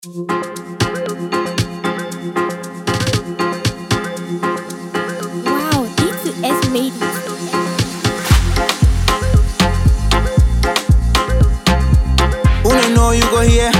Wow, D2S made it. Who know you go here?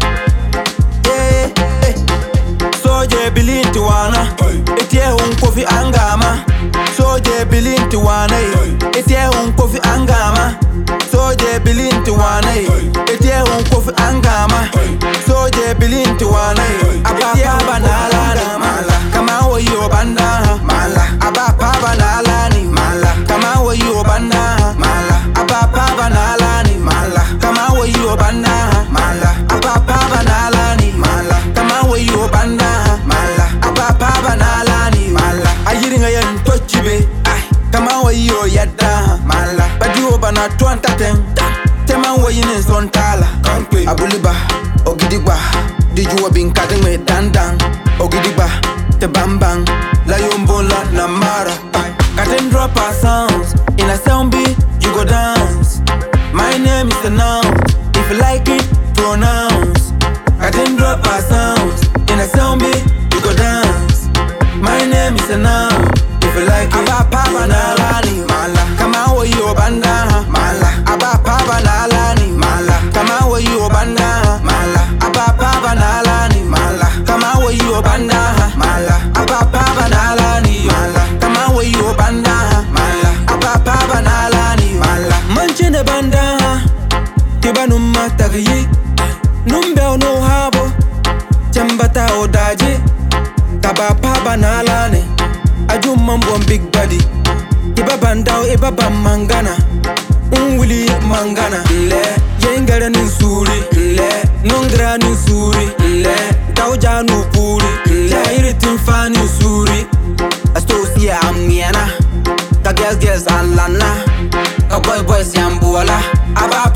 Yeah, hey. Soje bilinti wana, etie kofi angama. Soje bilinti wana, etie kofi angama. Soje bilinti wana, etie kofi angama. Soje bilinti wana, abapa banala mala. Kama wayo banda mala, abapa banala ni mala. Kama wayo banda mala, abapa banala ni mala. Kama wayo banda mala, abapa banala ni mala. Kama wayo banda mala, abapa banala ni mala. Ayiringa yan tochibe, kama wayo yada mala. Badiwo bana tuanta tema wayine sontala. Abuliba, ogidigba, dijuwa binkading me dandang. Ogidigba, te bambang, la yombola namara. Katen drop our sounds, in a sound beat, you go dance. My name is the noun, if you like it, pronounce. Katen drop our sounds, in a sound beat, you go dance. My name is the noun, if you like it, banalani mala. Kama wayo banda mala, abapa banalani mala. Kama wayo banda mala, abapa banalani mala. Kama wayo banda mala, abapa banalani mala. Kama wayo banda mala, abapa banalani mala. Manchene banda tibanu matagi, numbe no habo, chambata odaji, tabapa banalani. Ajumman bon big body, iba bandao iba bam mangana. Unwili mangana le, yengara ni suri le, nongra ni suri le, tauja nu puri le, iritin fa ni suri. Astosi amiana, ka girls alana, ka boys yambuala. Aba